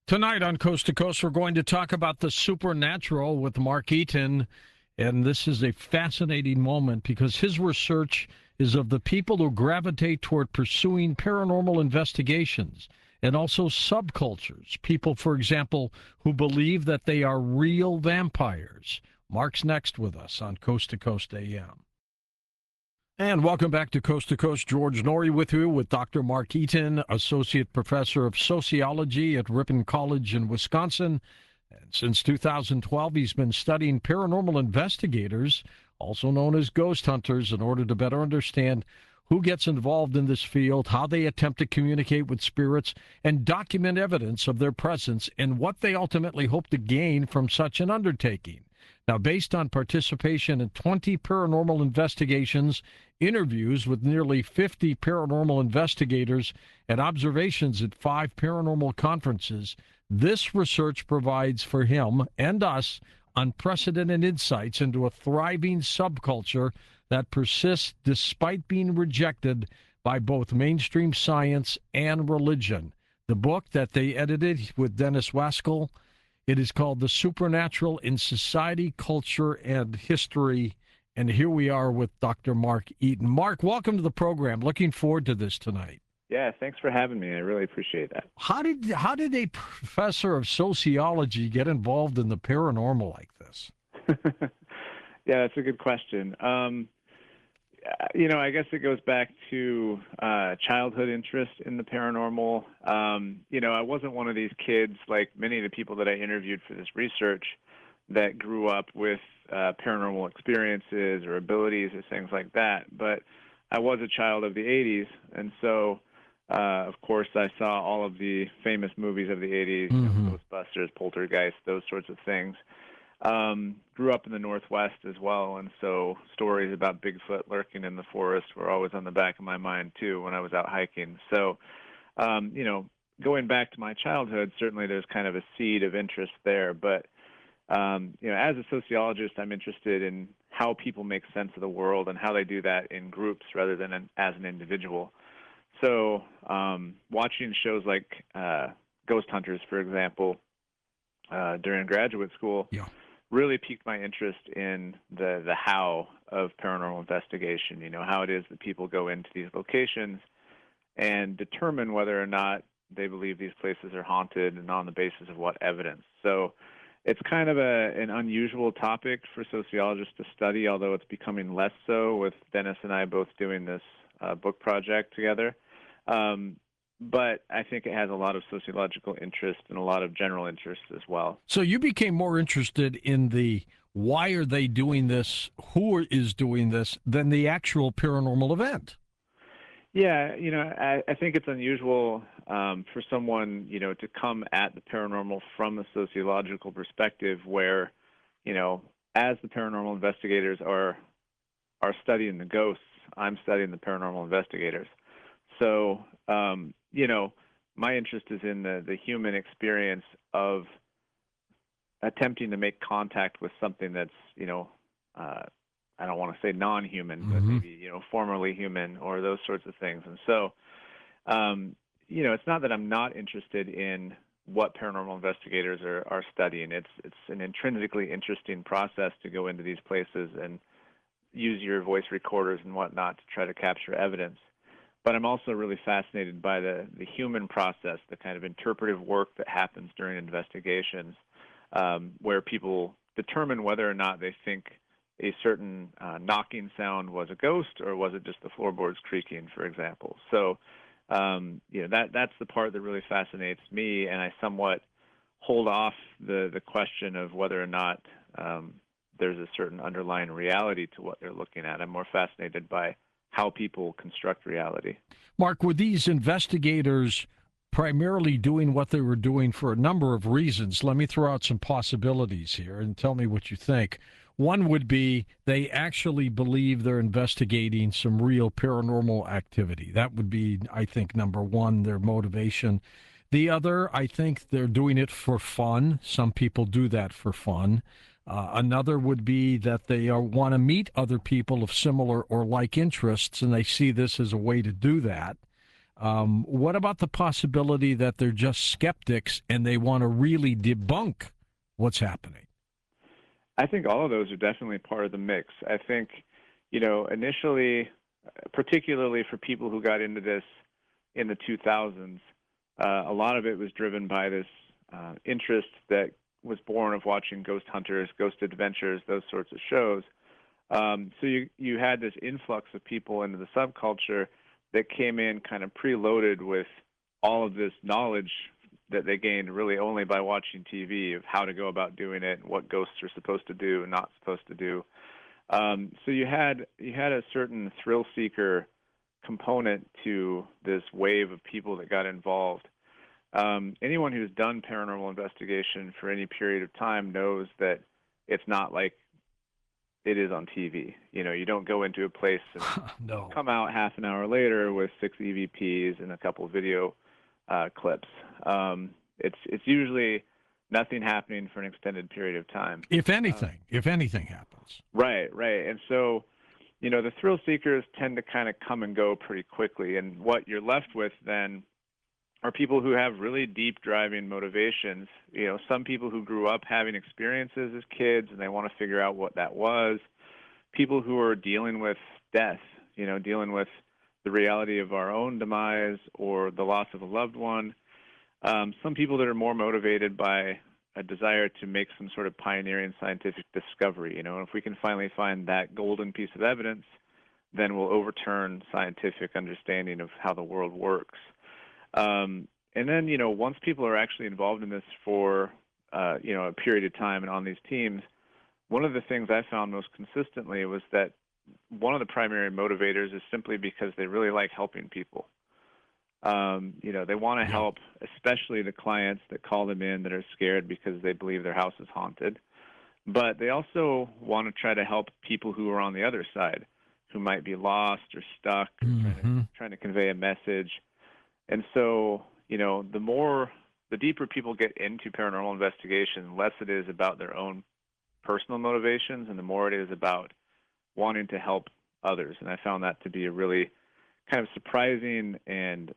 Tonight on Coast to Coast, we're going to talk about the supernatural with Mark Eaton. And this is a fascinating moment because his research is of the people who gravitate toward pursuing paranormal investigations and also subcultures. People, for example, who believe that they are real vampires. Mark's next with us on Coast to Coast AM. And welcome back to Coast. George Noory with you with Dr. Mark Eaton, Associate Professor of Sociology at Ripon College in Wisconsin. And since 2012, he's been studying paranormal investigators, also known as ghost hunters, in order to better understand who gets involved in this field, how they attempt to communicate with spirits, and document evidence of their presence and what they ultimately hope to gain from such an undertaking. Now, based on participation in 20 paranormal investigations, interviews with nearly 50 paranormal investigators, and observations at 5 paranormal conferences, this research provides for him and us unprecedented insights into a thriving subculture that persists despite being rejected by both mainstream science and religion. The book that they edited with Dennis Waskell, it is called The Supernatural in Society, Culture, and History. And here we are with Dr. Mark Eaton. Mark, welcome to the program. Looking forward to this tonight. Yeah, thanks for having me. I really appreciate that. How did a professor of sociology get involved in the paranormal like this? Yeah, that's a good question. I guess it goes back to childhood interest in the paranormal. I wasn't one of these kids, like many of the people that I interviewed for this research, that grew up with paranormal experiences or abilities or things like that. But I was a child of the 80s, and so, of course, I saw all of the famous movies of the 80s, Ghostbusters, Poltergeist, those sorts of things. Grew up in the Northwest as well, and so stories about Bigfoot lurking in the forest were always on the back of my mind, too, when I was out hiking. So, going back to my childhood, certainly there's kind of a seed of interest there. But, as a sociologist, I'm interested in how people make sense of the world and how they do that in groups rather than as an individual. So watching shows like Ghost Hunters, for example, during graduate school, really piqued my interest in the how of paranormal investigation, how it is that people go into these locations and determine whether or not they believe these places are haunted and on the basis of what evidence. So it's kind of an unusual topic for sociologists to study, although it's becoming less so with Dennis and I both doing this book project together. But I think it has a lot of sociological interest and a lot of general interest as well. So you became more interested in the why are they doing this, who is doing this, than the actual paranormal event. Yeah, I think it's unusual for someone, to come at the paranormal from a sociological perspective where, as the paranormal investigators are studying the ghosts, I'm studying the paranormal investigators. So, my interest is in the human experience of attempting to make contact with something that's, I don't want to say non-human, but maybe, formerly human or those sorts of things. And so, it's not that I'm not interested in what paranormal investigators are studying. It's an intrinsically interesting process to go into these places and use your voice recorders and whatnot to try to capture evidence. But I'm also really fascinated by the human process, the kind of interpretive work that happens during investigations, where people determine whether or not they think a certain knocking sound was a ghost or was it just the floorboards creaking, for example. So, that's the part that really fascinates me, and I somewhat hold off the question of whether or not there's a certain underlying reality to what they're looking at. I'm more fascinated by how people construct reality. Mark, were these investigators primarily doing what they were doing for a number of reasons? Let me throw out some possibilities here and tell me what you think. One would be they actually believe they're investigating some real paranormal activity. That would be, I think, number one, their motivation. The other, I think they're doing it for fun. Some people do that for fun. Another would be that they want to meet other people of similar or like interests, and they see this as a way to do that. What about the possibility that they're just skeptics and they want to really debunk what's happening? I think all of those are definitely part of the mix. I think, initially, particularly for people who got into this in the 2000s, a lot of it was driven by this interest that was born of watching Ghost Hunters, Ghost Adventures, those sorts of shows. So you had this influx of people into the subculture that came in kind of preloaded with all of this knowledge that they gained really only by watching TV of how to go about doing it, and what ghosts are supposed to do and not supposed to do. So you had a certain thrill seeker component to this wave of people that got involved. Anyone who's done paranormal investigation for any period of time knows that it's not like it is on TV. You don't go into a place and No. come out half an hour later with 6 EVPs and a couple of video clips. It's usually nothing happening for an extended period of time. If anything happens. Right. And so, the thrill seekers tend to kind of come and go pretty quickly. And what you're left with then are people who have really deep driving motivations. Some people who grew up having experiences as kids and they want to figure out what that was. People who are dealing with death, dealing with the reality of our own demise or the loss of a loved one. Some people that are more motivated by a desire to make some sort of pioneering scientific discovery. If we can finally find that golden piece of evidence, then we'll overturn scientific understanding of how the world works. And then, once people are actually involved in this for, a period of time and on these teams, one of the things I found most consistently was that one of the primary motivators is simply because they really like helping people. They want to help, especially the clients that call them in that are scared because they believe their house is haunted. But they also want to try to help people who are on the other side, who might be lost or stuck, or trying to convey a message. And so, the deeper people get into paranormal investigation, the less it is about their own personal motivations and the more it is about wanting to help others. And I found that to be a really kind of surprising and,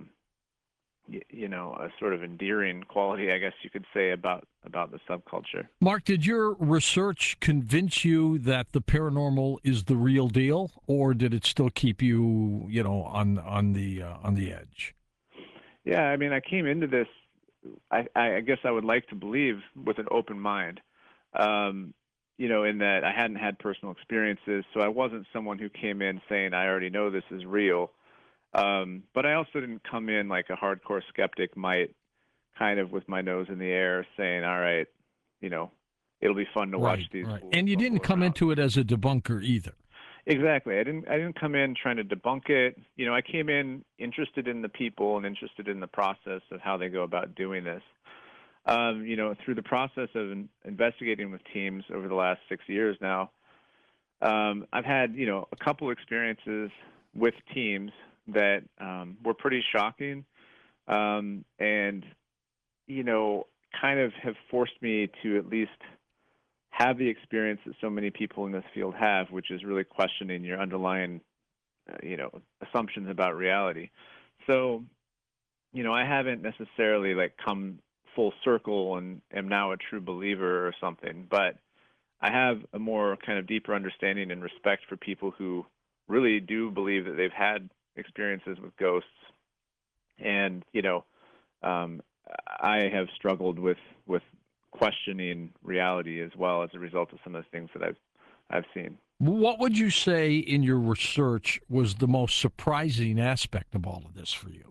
a sort of endearing quality, I guess you could say, about the subculture. Mark, did your research convince you that the paranormal is the real deal, or did it still keep you, on the edge? Yeah, I mean, I came into this, I guess I would like to believe, with an open mind, in that I hadn't had personal experiences, so I wasn't someone who came in saying, I already know this is real. But I also didn't come in like a hardcore skeptic might, kind of with my nose in the air saying, all right, it'll be fun to watch these. Right. And you didn't come into it as a debunker either. Exactly. I didn't come in trying to debunk it. I came in interested in the people and interested in the process of how they go about doing this. Through the process of investigating with teams over the last 6 years now, I've had, a couple experiences with teams that were pretty shocking and, kind of have forced me to at least have the experience that so many people in this field have, which is really questioning your underlying, assumptions about reality. So, I haven't necessarily come full circle and am now a true believer or something, but I have a more kind of deeper understanding and respect for people who really do believe that they've had experiences with ghosts. And, I have struggled with questioning reality as well as a result of some of the things that I've seen. What would you say in your research was the most surprising aspect of all of this for you?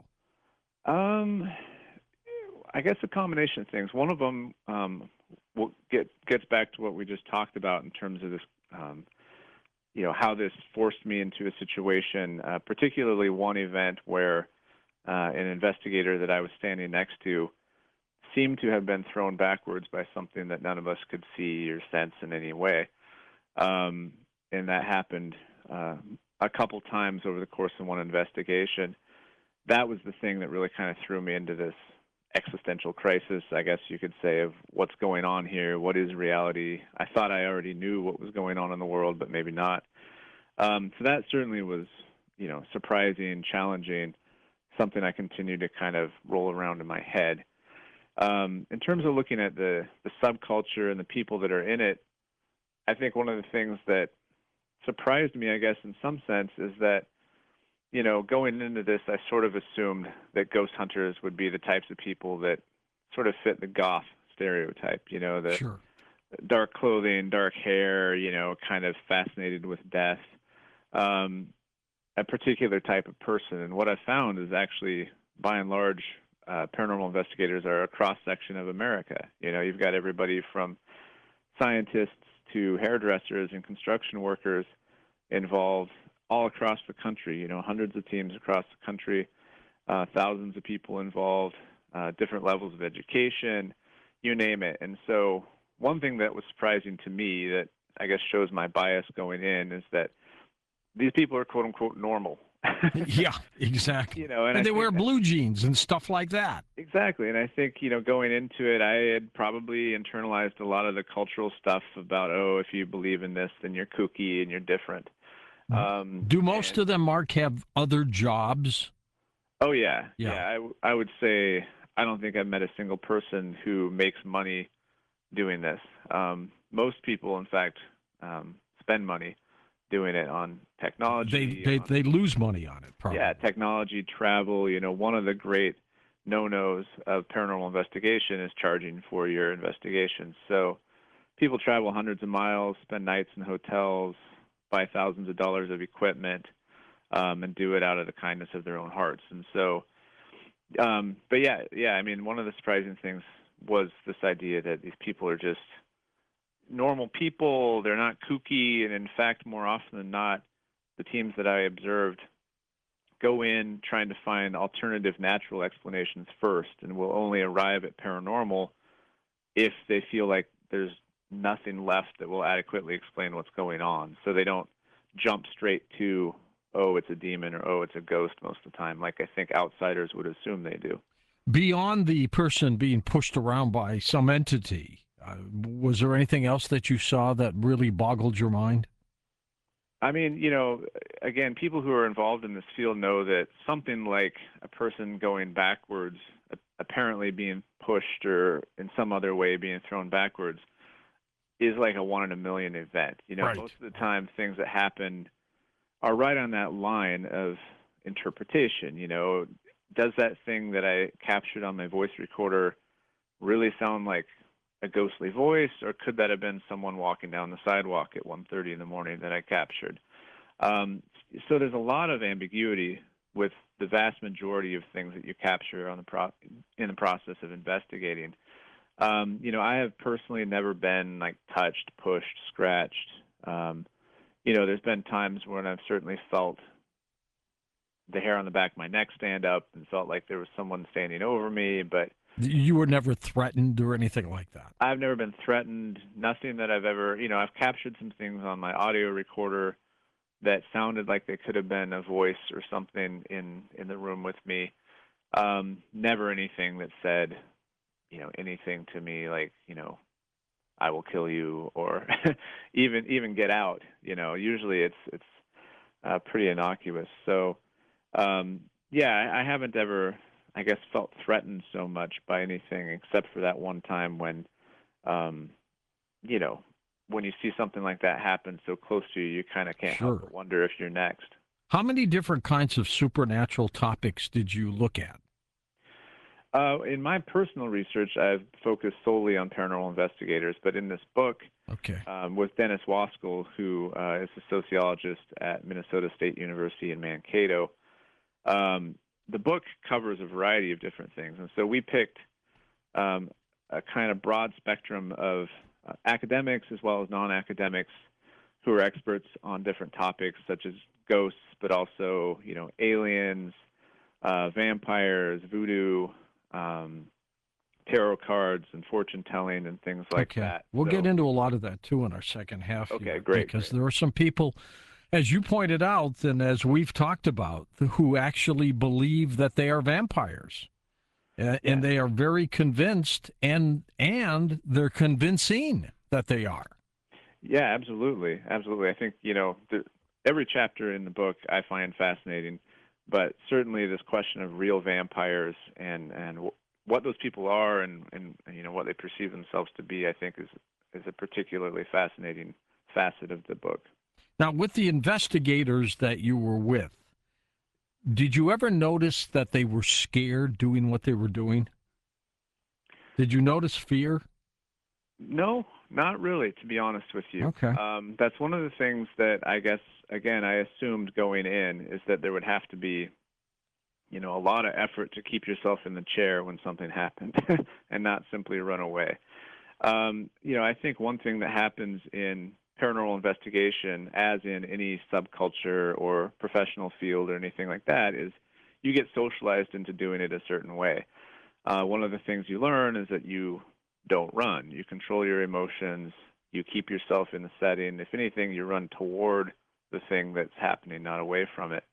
I guess a combination of things. One of them gets back to what we just talked about in terms of this, how this forced me into a situation, particularly one event where an investigator that I was standing next to seemed to have been thrown backwards by something that none of us could see or sense in any way. And that happened a couple times over the course of one investigation. That was the thing that really kind of threw me into this existential crisis, I guess you could say, of what's going on here, what is reality. I thought I already knew what was going on in the world, but maybe not. So that certainly was, surprising, challenging. something I continue to kind of roll around in my head. In terms of looking at the subculture and the people that are in it, I think one of the things that surprised me, I guess, in some sense, is that, going into this, I sort of assumed that ghost hunters would be the types of people that sort of fit the goth stereotype, the Sure. dark clothing, dark hair, kind of fascinated with death, a particular type of person. And what I found is actually, by and large, paranormal investigators are a cross section of America. You've got everybody from scientists to hairdressers and construction workers involved all across the country, hundreds of teams across the country, thousands of people involved, different levels of education, you name it. And so one thing that was surprising to me that I guess shows my bias going in is that these people are quote unquote normal. Yeah, exactly. And they wear blue jeans and stuff like that. Exactly. And I think, going into it, I had probably internalized a lot of the cultural stuff about, if you believe in this, then you're kooky and you're different. Do most of them, Mark, have other jobs? Oh, yeah. Yeah. I would say I don't think I've met a single person who makes money doing this. Most people, in fact, spend money doing it on technology. They lose money on it, probably. Yeah, technology, travel. One of the great no-nos of paranormal investigation is charging for your investigations. So people travel hundreds of miles, spend nights in hotels, buy thousands of dollars of equipment, and do it out of the kindness of their own hearts. And so, but yeah, I mean, one of the surprising things was this idea that these people are just normal people. They're not kooky, and in fact, more often than not, the teams that I observed go in trying to find alternative natural explanations first, and will only arrive at paranormal if they feel like there's nothing left that will adequately explain what's going on. So they don't jump straight to, it's a demon, or it's a ghost most of the time, like I think outsiders would assume they do. Beyond the person being pushed around by some entity, was there anything else that you saw that really boggled your mind? I mean, again, people who are involved in this field know that something like a person going backwards, apparently being pushed or in some other way being thrown backwards, is like a 1 in a million event. Right. Most of the time things that happen are right on that line of interpretation. Does that thing that I captured on my voice recorder really sound like a ghostly voice, or could that have been someone walking down the sidewalk at 1:30 in the morning that I captured? So there's a lot of ambiguity with the vast majority of things that you capture on in the process of investigating. I have personally never been like touched, pushed, scratched. There's been times when I've certainly felt the hair on the back of my neck stand up and felt like there was someone standing over me, but you were never threatened or anything like that? I've never been threatened. Nothing that I've ever, I've captured some things on my audio recorder that sounded like they could have been a voice or something in the room with me. Never anything that said, anything to me like, I will kill you, or even get out. Usually it's pretty innocuous. So, I haven't ever, I guess, felt threatened so much by anything, except for that one time when, when you see something like that happen so close to you, you kind of can't help but wonder if you're next. How many different kinds of supernatural topics did you look at? In my personal research, I've focused solely on paranormal investigators, but in this book, with Dennis Waskell, who is a sociologist at Minnesota State University in Mankato, the book covers a variety of different things. And so we picked a kind of broad spectrum of academics as well as non-academics who are experts on different topics such as ghosts, but also, aliens, vampires, voodoo, tarot cards, and fortune telling, and things like that. We'll get into a lot of that too in our second half. Okay, great. Because there are some people, as you pointed out, and as we've talked about, who actually believe that they are vampires. And they are very convinced, and they're convincing that they are. Yeah, absolutely. Absolutely. I think, every chapter in the book I find fascinating. But certainly this question of real vampires and what those people are and what they perceive themselves to be, I think is a particularly fascinating facet of the book. Now, with the investigators that you were with, did you ever notice that they were scared doing what they were doing? Did you notice fear? No, not really, to be honest with you. Okay. That's one of the things that I guess, again, I assumed going in is that there would have to be, a lot of effort to keep yourself in the chair when something happened and not simply run away. I think one thing that happens in paranormal investigation, as in any subculture or professional field or anything like that, is you get socialized into doing it a certain way. One of the things you learn is that you don't run. You control your emotions. You keep yourself in the setting. If anything, you run toward the thing that's happening, not away from it.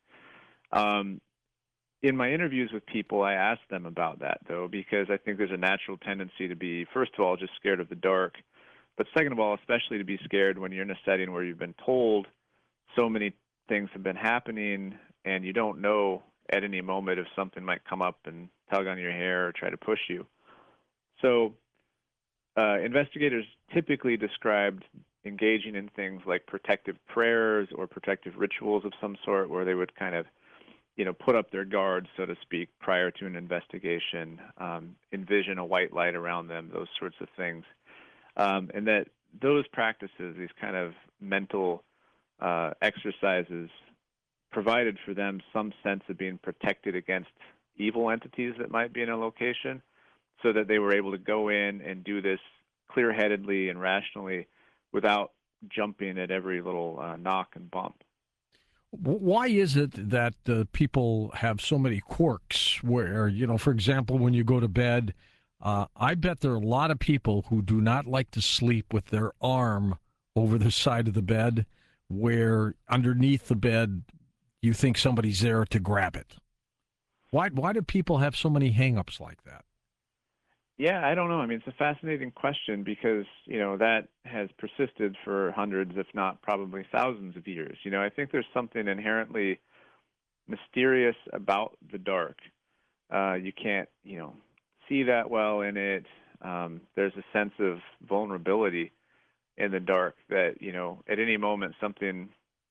In my interviews with people, I ask them about that, though, because I think there's a natural tendency to be, first of all, just scared of the dark, but second of all, especially to be scared when you're in a setting where you've been told so many things have been happening and you don't know at any moment if something might come up and tug on your hair or try to push you. So investigators typically described engaging in things like protective prayers or protective rituals of some sort, where they would kind of, put up their guard, so to speak, prior to an investigation, envision a white light around them, those sorts of things. And that those practices, these kind of mental exercises, provided for them some sense of being protected against evil entities that might be in a location, so that they were able to go in and do this clear-headedly and rationally without jumping at every little knock and bump. Why is it that people have so many quirks where, for example, when you go to bed, I bet there are a lot of people who do not like to sleep with their arm over the side of the bed, where underneath the bed you think somebody's there to grab it. Why do people have so many hang-ups like that? Yeah, I don't know. I mean, it's a fascinating question because, that has persisted for hundreds, if not probably thousands of years. I think there's something inherently mysterious about the dark. You can't, see that well in it. There's a sense of vulnerability in the dark that, at any moment something,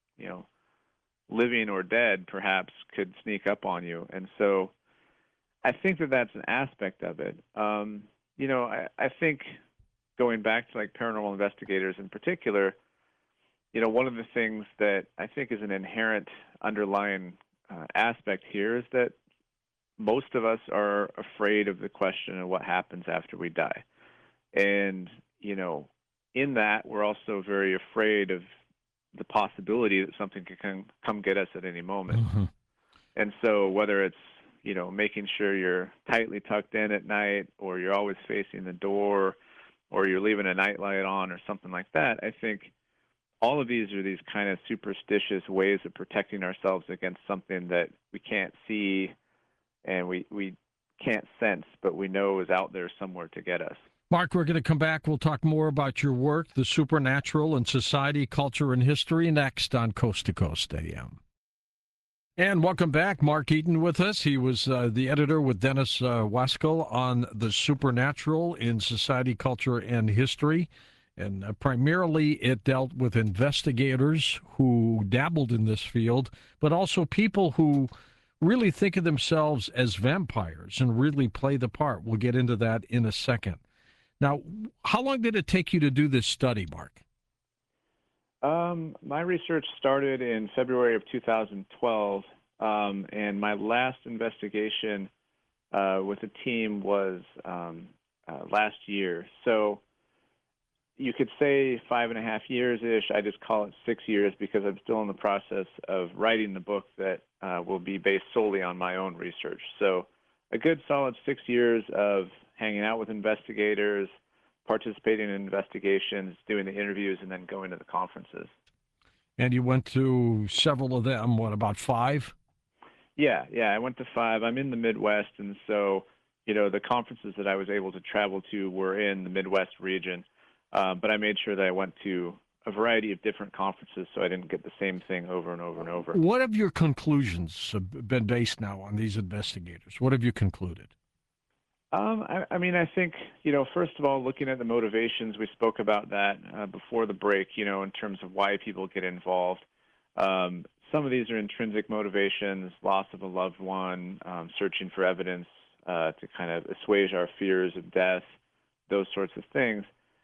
living or dead perhaps could sneak up on you. And so I think that that's an aspect of it. I think going back to like paranormal investigators in particular, one of the things that I think is an inherent underlying aspect here is that most of us are afraid of the question of what happens after we die. And, in that, we're also very afraid of the possibility that something can come get us at any moment. Mm-hmm. And so whether it's, making sure you're tightly tucked in at night, or you're always facing the door, or you're leaving a nightlight on, or something like that, I think all of these are these kind of superstitious ways of protecting ourselves against something that we can't see and we can't sense, but we know is out there somewhere to get us. Mark, we're going to come back. We'll talk more about your work, The Supernatural in Society, Culture, and History, next on Coast to Coast AM. And welcome back. Mark Eaton with us. He was the editor with Dennis Waskell on The Supernatural in Society, Culture, and History. And primarily it dealt with investigators who dabbled in this field, but also people who really think of themselves as vampires and really play the part. We'll get into that in a second. Now, how long did it take you to do this study, Mark? My research started in February of 2012, and my last investigation with a team was last year. So you could say 5.5 years-ish. I just call it 6 years because I'm still in the process of writing the book that will be based solely on my own research. So a good solid 6 years of hanging out with investigators, participating in investigations, doing the interviews, and then going to the conferences. And you went to several of them, what, about 5? Yeah, I went to 5. I'm in the Midwest, and so, the conferences that I was able to travel to were in the Midwest region. But I made sure that I went to a variety of different conferences, so I didn't get the same thing over and over and over. What have your conclusions been based now on these investigators? What have you concluded? I mean, I think, first of all, looking at the motivations, we spoke about that before the break, in terms of why people get involved. Some of these are intrinsic motivations, loss of a loved one, searching for evidence to kind of assuage our fears of death, those sorts of things.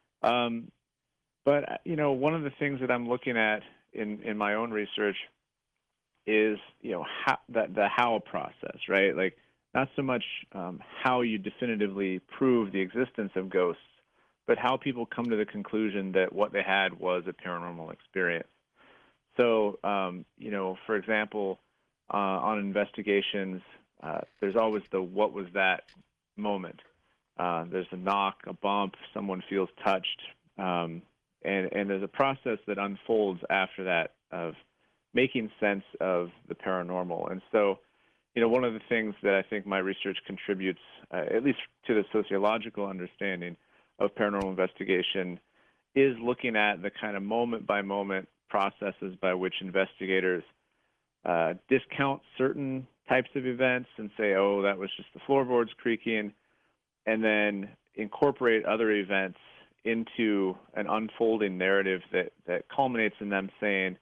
But, one of the things that I'm looking at in my own research is, the how process, right? Like, not so much how you definitively prove the existence of ghosts, but how people come to the conclusion that what they had was a paranormal experience. So, for example, on investigations, there's always the what was that moment. There's a knock, a bump, someone feels touched, and there's a process that unfolds after that of making sense of the paranormal. And so, one of the things that I think my research contributes, at least to the sociological understanding of paranormal investigation, is looking at the kind of moment-by-moment processes by which investigators discount certain types of events and say, oh, that was just the floorboards creaking, and then incorporate other events into an unfolding narrative that culminates in them saying,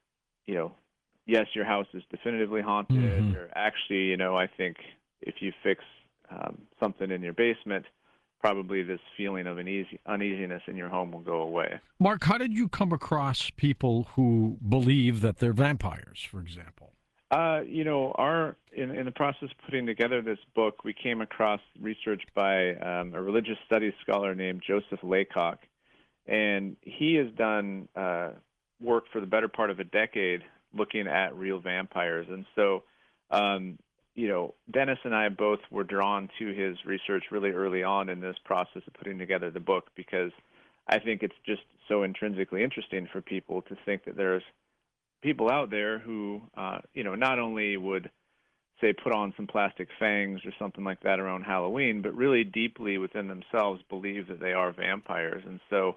yes, your house is definitively haunted. Mm-hmm. Or actually, I think if you fix something in your basement, probably this feeling of uneasiness in your home will go away. Mark, how did you come across people who believe that they're vampires, for example? In the process of putting together this book, we came across research by a religious studies scholar named Joseph Laycock, and he has done work for the better part of a decade looking at real vampires. And so, Dennis and I both were drawn to his research really early on in this process of putting together the book, because I think it's just so intrinsically interesting for people to think that there's people out there who, not only would, say, put on some plastic fangs or something like that around Halloween, but really deeply within themselves believe that they are vampires. And so,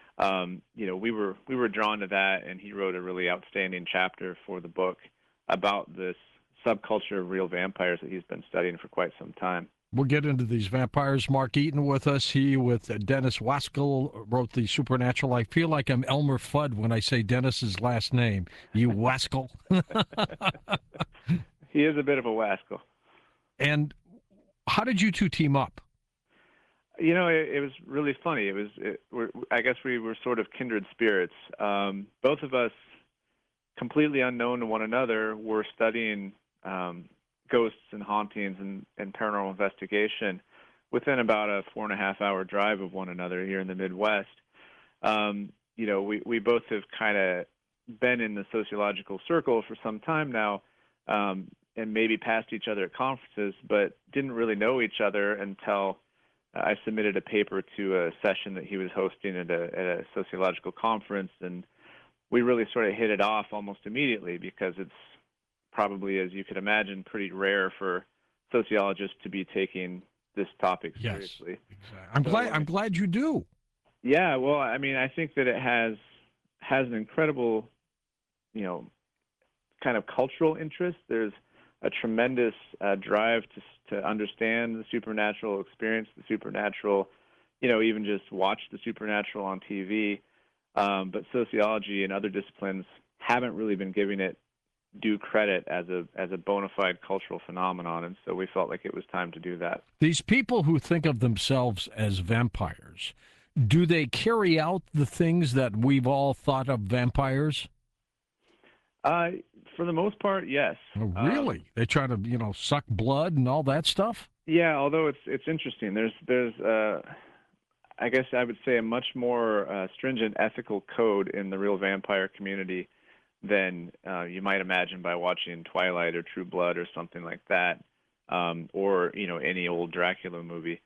we were drawn to that, and he wrote a really outstanding chapter for the book about this subculture of real vampires that he's been studying for quite some time. We'll get into these vampires. Mark Eaton with us. He, with Dennis Waskell, wrote the Supernatural. I feel like I'm Elmer Fudd when I say Dennis's last name. You Waskell. He is a bit of a Waskell. And how did you two team up? It was really funny. I guess we were sort of kindred spirits. Both of us, completely unknown to one another, were studying ghosts and hauntings and paranormal investigation within about a 4.5-hour drive of one another here in the Midwest. We both have kind of been in the sociological circle for some time now, and maybe passed each other at conferences, but didn't really know each other until I submitted a paper to a session that he was hosting at a sociological conference, and we really sort of hit it off almost immediately, because it's probably, as you could imagine, pretty rare for sociologists to be taking this topic seriously. Yes, exactly. I'm glad you do. Yeah, well, I mean, I think that it has an incredible, kind of cultural interest. There's a tremendous drive to understand the supernatural, experience the supernatural, even just watch the supernatural on TV. But sociology and other disciplines haven't really been giving it due credit as a bona fide cultural phenomenon, and so we felt like it was time to do that. These people who think of themselves as vampires, do they carry out the things that we've all thought of vampires? For the most part, yes. Oh, really? They try to, suck blood and all that stuff? Yeah, although it's interesting. There's I guess I would say a much more stringent ethical code in the real vampire community than you might imagine by watching Twilight or True Blood or something like that, or any old Dracula movie.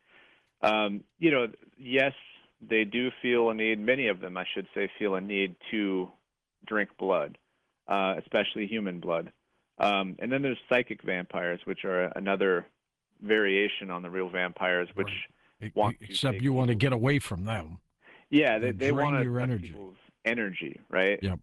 Yes, they do feel a need. Many of them, I should say, feel a need to drink blood, especially human blood. And then there's psychic vampires, which are another variation on the real vampires, which right. Except you want to get away from them. Yeah, they want your energy. people's energy, right? Yep.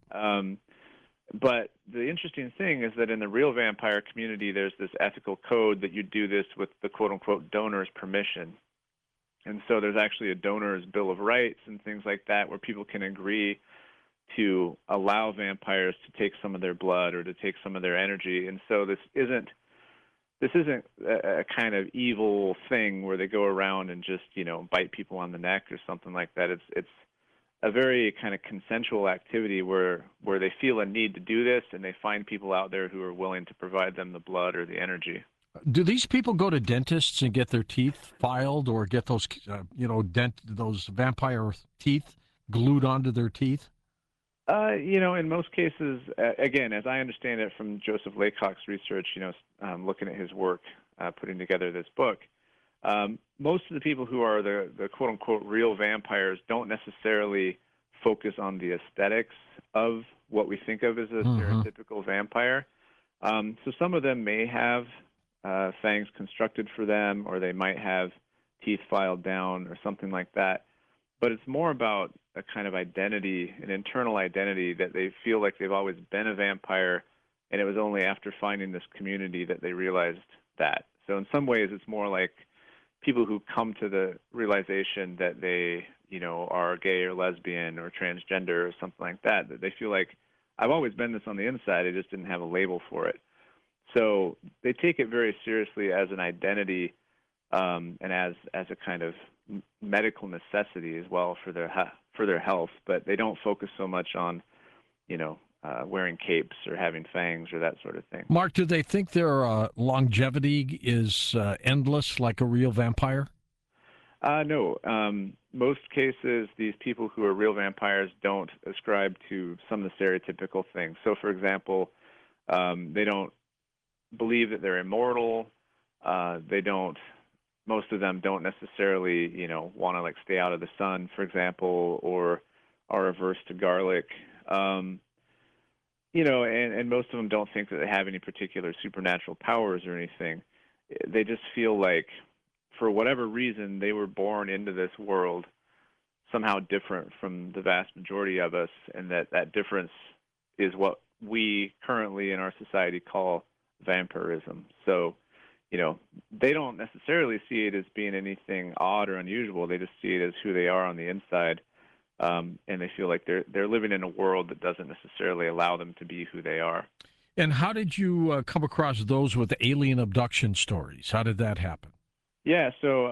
But the interesting thing is that in the real vampire community, there's this ethical code that you do this with the quote unquote donor's permission. And so there's actually a donor's bill of rights and things like that where people can agree to allow vampires to take some of their blood or to take some of their energy. And so this isn't a kind of evil thing where they go around and just, bite people on the neck or something like that. It's a very kind of consensual activity where they feel a need to do this, and they find people out there who are willing to provide them the blood or the energy. Do these people go to dentists and get their teeth filed, or get those, those vampire teeth glued onto their teeth? In most cases, again, as I understand it from Joseph Laycock's research, looking at his work, putting together this book, most of the people who are the quote unquote real vampires don't necessarily focus on the aesthetics of what we think of as a stereotypical vampire. So some of them may have fangs constructed for them, or they might have teeth filed down or something like that. But it's more about a kind of identity, an internal identity, that they feel like they've always been a vampire, and it was only after finding this community that they realized that. So in some ways, it's more like people who come to the realization that they, are gay or lesbian or transgender or something like that, that they feel like, I've always been this on the inside, I just didn't have a label for it. So they take it very seriously as an identity, and as a kind of medical necessity as well for their health, but they don't focus so much on, wearing capes or having fangs or that sort of thing. Mark, do they think their longevity is endless, like a real vampire? No. Most cases, these people who are real vampires don't ascribe to some of the stereotypical things. So, for example, they don't believe that they're immortal. Most of them don't necessarily, want to stay out of the sun, for example, or are averse to garlic. And most of them don't think that they have any particular supernatural powers or anything. They just feel like, for whatever reason, they were born into this world somehow different from the vast majority of us, and that difference is what we currently in our society call vampirism. So, they don't necessarily see it as being anything odd or unusual. They just see it as who they are on the inside, and they feel like they're living in a world that doesn't necessarily allow them to be who they are. And how did you come across those with alien abduction stories? How did that happen? Yeah, so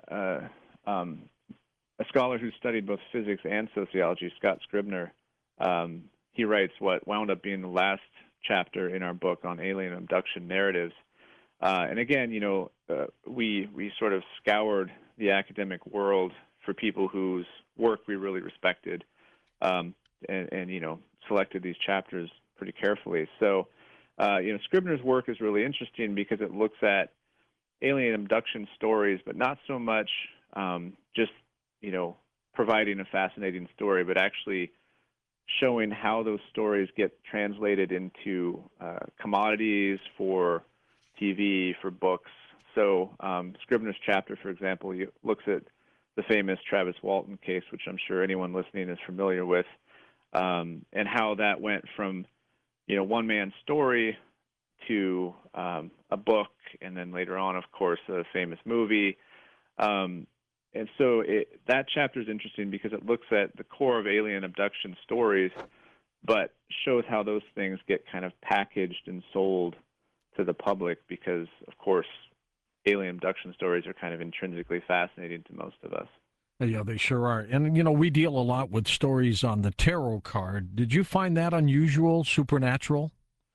a scholar who studied both physics and sociology, Scott Scribner, he writes what wound up being the last chapter in our book on alien abduction narratives. And again, we sort of scoured the academic world for people whose work we really respected, and selected these chapters pretty carefully. So, Scribner's work is really interesting because it looks at alien abduction stories, but not so much just, providing a fascinating story, but actually showing how those stories get translated into commodities for TV, for books. So Scribner's chapter, for example, looks at the famous Travis Walton case, which I'm sure anyone listening is familiar with, and how that went from, one man's story to a book, and then later on, of course, a famous movie. And so that chapter is interesting because it looks at the core of alien abduction stories, but shows how those things get kind of packaged and sold to the public because, of course, alien abduction stories are kind of intrinsically fascinating to most of us. Yeah, they sure are. And, we deal a lot with stories on the tarot card. Did you find that unusual, supernatural?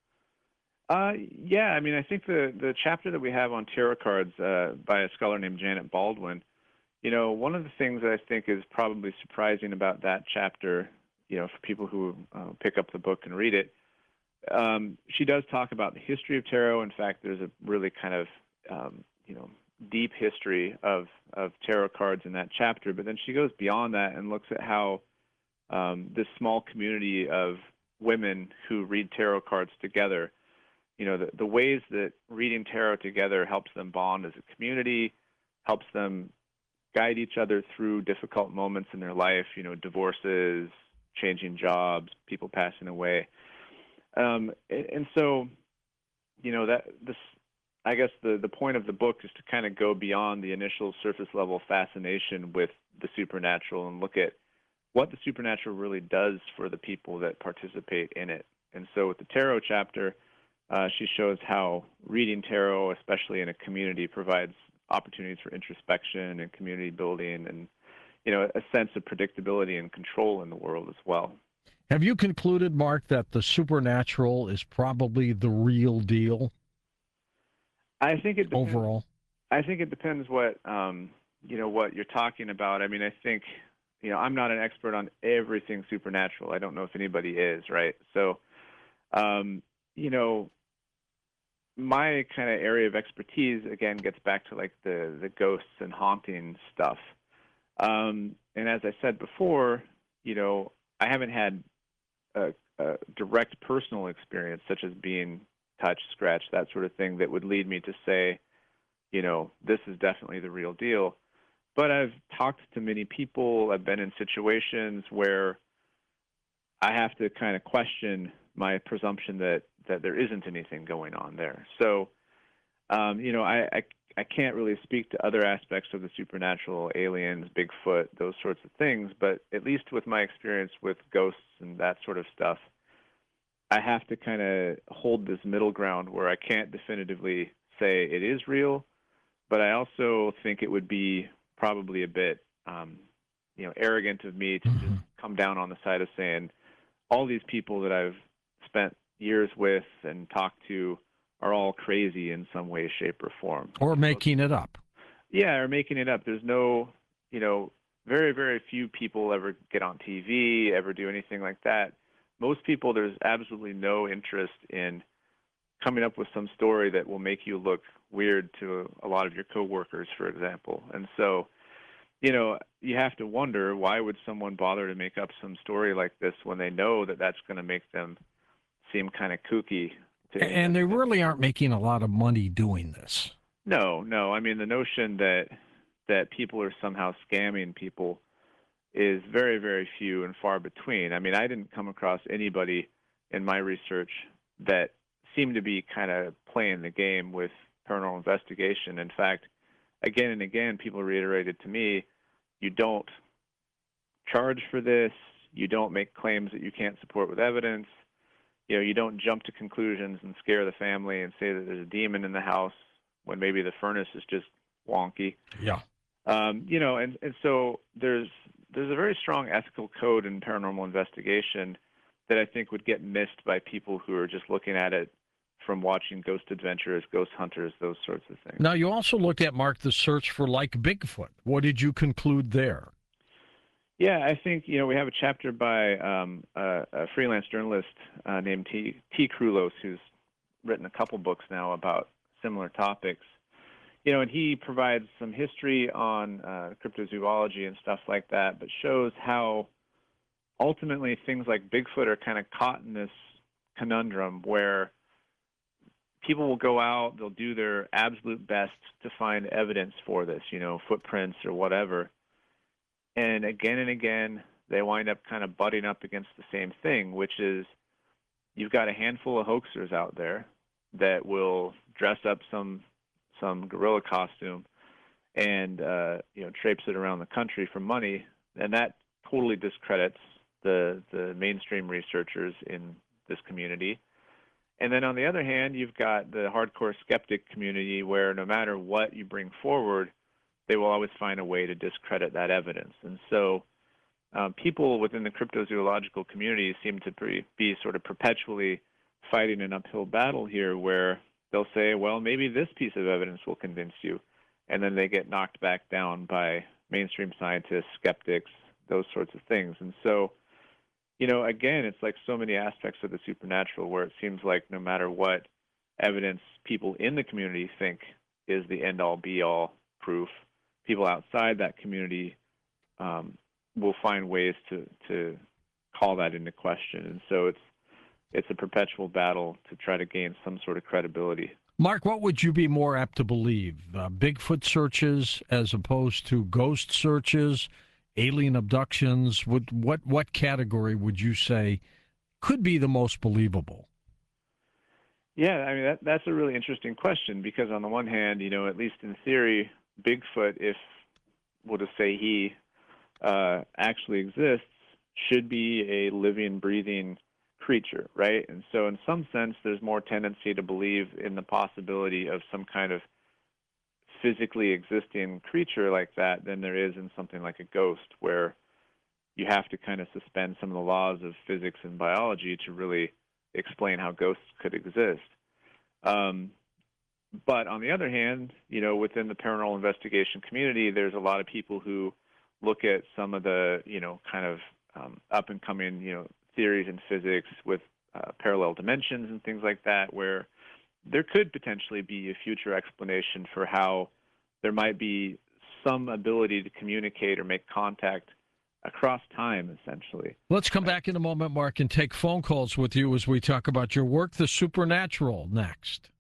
Yeah, I think the chapter that we have on tarot cards by a scholar named Janet Baldwin, one of the things that I think is probably surprising about that chapter, for people who pick up the book and read it, she does talk about the history of tarot. In fact, there's a really kind of, deep history of tarot cards in that chapter. But then she goes beyond that and looks at how this small community of women who read tarot cards together, the ways that reading tarot together helps them bond as a community, helps them guide each other through difficult moments in their life, divorces, changing jobs, people passing away. And so, that this, I guess the point of the book is to kind of go beyond the initial surface level fascination with the supernatural and look at what the supernatural really does for the people that participate in it. And so with the tarot chapter, she shows how reading tarot, especially in a community, provides opportunities for introspection and community building and, a sense of predictability and control in the world as well. Have you concluded, Mark, that the supernatural is probably the real deal? I think it depends. Overall, I think it depends what what you're talking about. I mean, I think I'm not an expert on everything supernatural. I don't know if anybody is, right? So, you know, my kind of area of expertise again gets back to like the ghosts and haunting stuff. And as I said before, I haven't had a direct personal experience such as being touched, scratched, that sort of thing that would lead me to say, this is definitely the real deal. But I've talked to many people. I've been in situations where I have to kind of question my presumption that there isn't anything going on there. So, I can't really speak to other aspects of the supernatural, aliens, Bigfoot, those sorts of things. But at least with my experience with ghosts and that sort of stuff, I have to kind of hold this middle ground where I can't definitively say it is real, but I also think it would be probably a bit, arrogant of me to just come down on the side of saying all these people that I've spent years with and talked to are all crazy in some way, shape, or form. Or making it up. Yeah, or making it up. There's no, very, very few people ever get on TV, ever do anything like that. Most people, there's absolutely no interest in coming up with some story that will make you look weird to a lot of your coworkers, for example. And so, you have to wonder, why would someone bother to make up some story like this when they know that that's going to make them seem kind of kooky? And they really aren't making a lot of money doing this. No. I mean, the notion that people are somehow scamming people is very, very few and far between. I mean, I didn't come across anybody in my research that seemed to be kind of playing the game with paranormal investigation. In fact, again and again, people reiterated to me, you don't charge for this, you don't make claims that you can't support with evidence, you don't jump to conclusions and scare the family and say that there's a demon in the house when maybe the furnace is just wonky. Yeah. And so there's a very strong ethical code in paranormal investigation that I think would get missed by people who are just looking at it from watching Ghost Adventurers, Ghost Hunters, those sorts of things. Now, you also looked at, Mark, the search for like Bigfoot. What did you conclude there? Yeah, I think, we have a chapter by a freelance journalist named T. Krulos, who's written a couple books now about similar topics. And he provides some history on cryptozoology and stuff like that, but shows how ultimately things like Bigfoot are kind of caught in this conundrum where people will go out, they'll do their absolute best to find evidence for this, footprints or whatever. And again, they wind up kind of butting up against the same thing, which is you've got a handful of hoaxers out there that will dress up some gorilla costume and traipse it around the country for money, and that totally discredits the mainstream researchers in this community. And then on the other hand, you've got the hardcore skeptic community where no matter what you bring forward, they will always find a way to discredit that evidence. And so people within the cryptozoological community seem to be sort of perpetually fighting an uphill battle here where they'll say, well, maybe this piece of evidence will convince you. And then they get knocked back down by mainstream scientists, skeptics, those sorts of things. And so, again, it's like so many aspects of the supernatural where it seems like no matter what evidence people in the community think is the end-all, be-all proof, people outside that community will find ways to call that into question. And so it's a perpetual battle to try to gain some sort of credibility. Mark, what would you be more apt to believe? Bigfoot searches as opposed to ghost searches? alien abductions? What category would you say could be the most believable? Yeah, I mean that's a really interesting question because on the one hand, at least in theory, Bigfoot, if we'll just say he actually exists, should be a living, breathing creature, right? And so, in some sense, there's more tendency to believe in the possibility of some kind of physically existing creature like that than there is in something like a ghost, where you have to kind of suspend some of the laws of physics and biology to really explain how ghosts could exist. Um, but on the other hand, within the paranormal investigation community, there's a lot of people who look at some of the, kind of up and coming, theories in physics with parallel dimensions and things like that, where there could potentially be a future explanation for how there might be some ability to communicate or make contact across time, essentially. Let's come back in a moment, Mark, and take phone calls with you as we talk about your work, The Supernatural, next.